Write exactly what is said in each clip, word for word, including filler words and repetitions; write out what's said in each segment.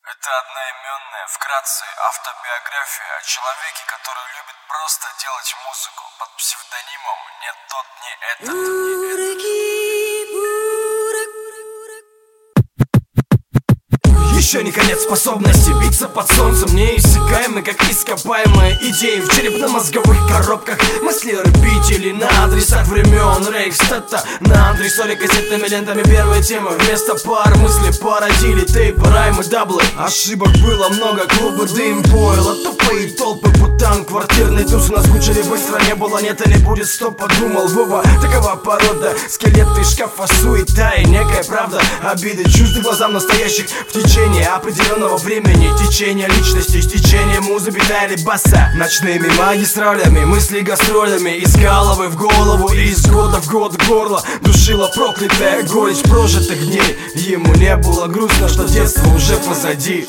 Это одноименная, вкратце, автобиография о человеке, который любит просто делать музыку под псевдонимом «Не тот, не этот, не этот». Еще не конец способности биться под солнцем, неиссякаемы, как ископаемые идеи в черепно-мозговых коробках. Мысли репетили на адресах времен Рейхстата, на антресоле кассетными лентами первой темы. Вместо пар мысли породили тейпы, раймы, даблы. Ошибок было много, клубы, дым, пойло, тупые толпы, бутан, квартирный туз. Наскучили быстро, не было, нет и не будет, стоп, подумал Вова. Такова порода, скелеты шкафа, суета и некая правда. Обиды чужды глазам настоящих в течение определенного времени, течение личности, течение музы, бита или баса. Ночными магистралями, мысли гастролями, из головы в голову и из года в год горло душила проклятая горечь прожитых дней. Ему не было грустно, что детство уже позади.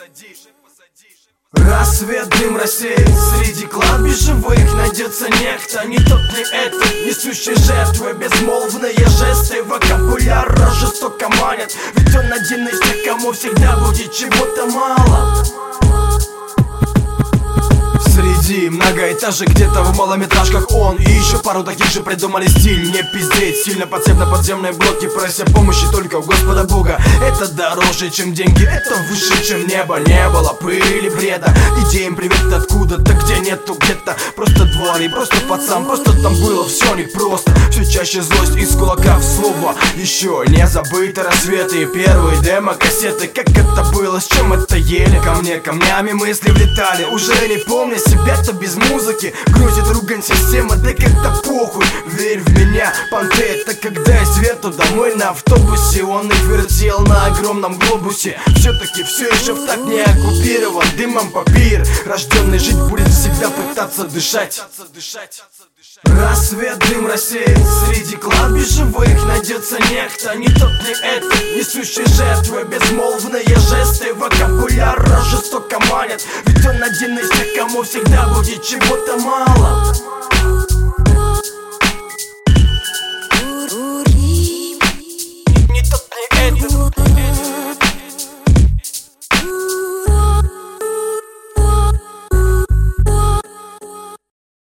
Рассвет, дым рассеян среди кладбищ живых. Найдется некто, не тот, не этот, несущий жертвы. Безмолвные жесты, вокабуляр жестоко манят. Ведь он один из тех, кому всегда будет чего-то мало. Среди многоэтажек где-то в малометражках он и еще пару таких же придумали стиль. Не пиздеть, сильно подсев на подземные блоки, прося помощи только у Господа Бога. Это дороже, чем деньги, это выше, чем небо. Не было пыли или бреда, идеям привет откуда-то, где нету где-то. Просто двори, просто пацан, просто там было все не просто. Все чаще злость из кулака в слово. Еще не забыты рассветы и первые демо-кассеты. Как это было, с чем это ели? Ко мне камнями мысли влетали, уже не помню себя-то без музыки. Грузит ругань система, да как-то похуй. Верь в меня, понты, это когда я свету домой на автобусе. Он их вертел на огромном глобусе. Все-таки все еще в так не оккупирован дымом папир. Рожденный жить будет всегда пытаться дышать. Рассвет, дым рассеян среди кладбищ живых. Найдется некто, не тот, не этот, несущий жертвы. Безмолвные жесты, вокабуляр жестоко манят. Ведь он один из тех, кому всегда будет чего-то мало.